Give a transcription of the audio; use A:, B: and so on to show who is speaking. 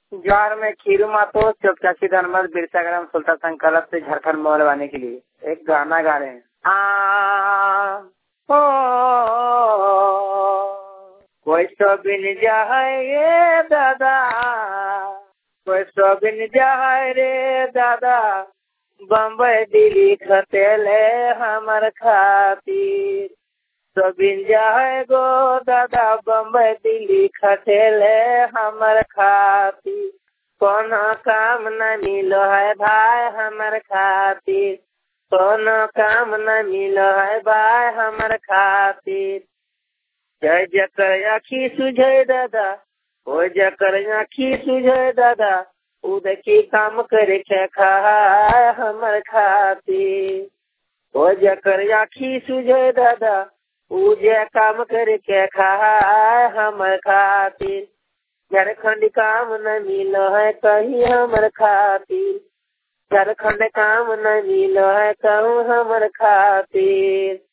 A: ज्वार में खीरू मातो चौकचाची धनमल बिरसा ग्राम सुल्तान संकल्प से झारखंड मोहल बाने के लिए एक गाना गा रहे हैं। ओ कोई तो बिन जाए ये दादा, कोई तो बिन जाए रे दादा, बम्बई दिल्ली खतेले हमर खातिर। तो बिन जाए गो दादा बम्बई दिल्ली खतेले हमर खातिर। कोनो काम न मिलो है भाई हमर खातिर, कोनो काम न मिलो है भाई हमर खातिर। जय जकर आखी सुझे दादा, ओ जकर आखी सुझे दादा, उ देखी काम करे के खाए हमर खातिर। ओ जकर आखी सुझे दादा, उ जे काम करे के खाए हमर खातिर। झारखंड काम न मिलो है कहीं हमर खातिर, झारखंड काम न मिलो है कहूँ हमर खातिर।